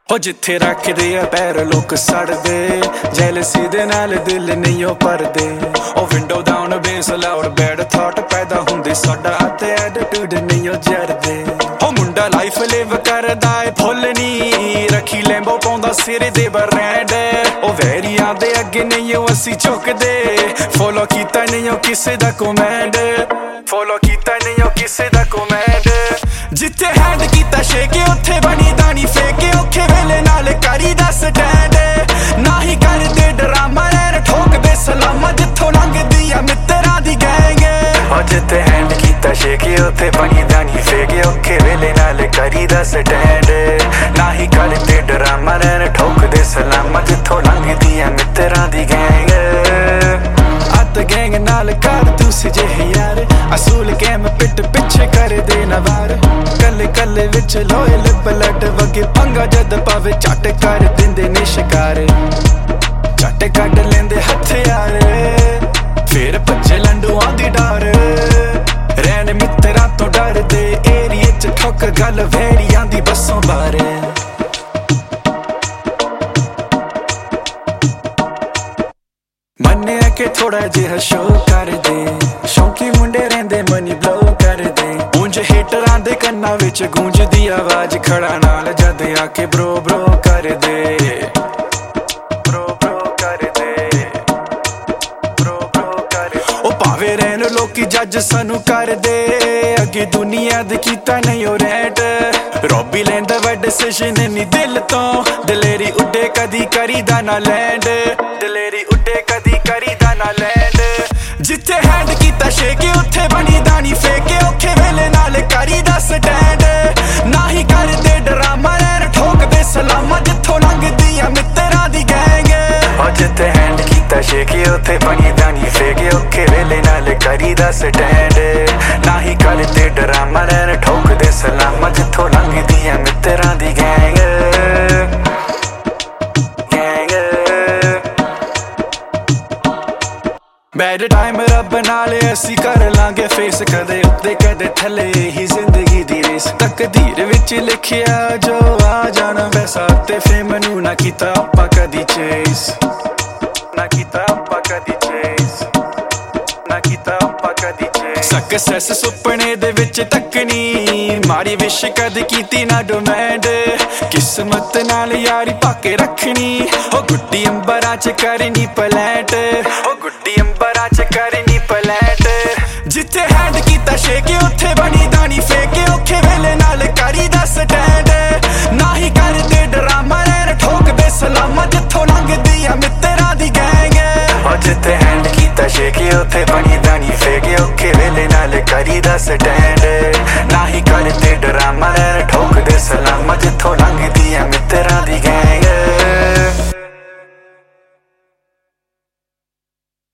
हो जिथे रखदे आ पैर लोग सड़दे जैलसी दे नाल दिल नहीं ओ भरदे ओ window down bass loud bad thought पैदा हुंदे साडा ते एटीट्यूड नहीं ओ जरदे हो मुंडा लाइफ लिव करदा ए फुल नी रखी लैंबो पाउंदा सिर दे ब्रांड ओ वैरियां दे अगे नहीं ओ असी झुकदे फॉलो कीता नहीं ओ किसे दा कमेंड फॉलो कीता नहीं ओ किसे दा कमेंड जिथे हैंड कीता शेके उत्थे बनी दानी फेके औखे वेले नाल करी दा स्टैंड ना ही करदे ड्रामा रैन ठोकदे सलामा जिथों लंघदी आ मित्तरां दी गैंग ओ जिथे हैंड कीता शेके उत्थे बनी दानी फेके औखे वेले नाल करी दा स्टैंड ना ही करदे ड्रामा रैन ठोकदे सलामा जिथों लंघदी आ मित्तरां दी गैंग गैंग नाल कर तू सजे यार असूल गेम पिट पिछे कर दे नवार कल कल विच लोयल ब्लड वगे पंगा जद पावे झट कर दिंदे ने शिकार झट कड लेंदे हथियार फिर भज्जे लंडुआं दी डर रैन मित्तरां तो डर दे एरिए च ठोक गल वेड़ियां दी बसों बारे मन्ने के थोड़ा जिहा शो कर दे शौकी मुंडे रहिंदे मनी ब्लो कर दे ऊंज हेटरां दे कन्नां विच गूंजदी आवाज खड़ा नाल जद आके ब्रो ब्रो कर दे ब्रो ब्रो कर दे ब्रो ब्रो कर ओ भावे रहन लोकी जज सानू कर दे अगे दुनिया दे कीता नहीं ओ रैट रॉबी लैंड वड डिसीजन नी दिल तो दलेरी उड्डे कदी करी दा ना लैंड दलेरी उड्डे कदी करी दा ना लैंड जिथे हैंड कीता शेके उत्थे बनी दानी फेके औखे वेले नाल करी दा स्टैंड ना ही करदे ड्रामा रैन ठोकदे सलामा जिथों लंघदी आ मित्तरां दी गैंग ओ जिथे हैंड कीता शेके उत्थे बनी दानी फेके औखे वेले नाल करी दा स्टैंड ना ही करदे ड्रामा रैन ठोकदे सलामा जिथों लंघदी आ मित्तरां दी गैंग बैड टाइम रब नाल असी कर लांगे फेस कदे उत्ते कदे थले ही जिंदगी दी रेस तकदीर विच लिखिया जो आ जाना वैसा ते फेम नू ना कीता आपां कदी चेस ना कीता आपां कदी चेस ना कीता आपां कदी चेस सक्सेस सुपने दे विच तकनी मारी विश कद कीती ना डिमांड किस्मत नाल यारी पाके रखनी ओ गुड्डी अंबरां च करनी पलैंट ओ गुड्डी अंबरां च करनी पलैंट जिथे हैंड कीता शेके उत्थे बनी दानी फेके औखे वेले नाल करी दा स्टैंड ना ही करदे ड्रामा रैन ठोकदे सलामा जिथों लंघदी आ मित्तरां दी गैंग ओ जिथे हैंड कीता शेके उत्थे बनी दानी फेके औखे वेले नाल करी दा स्टैंड ना ही करदे ड्रामा रैन ठोकदे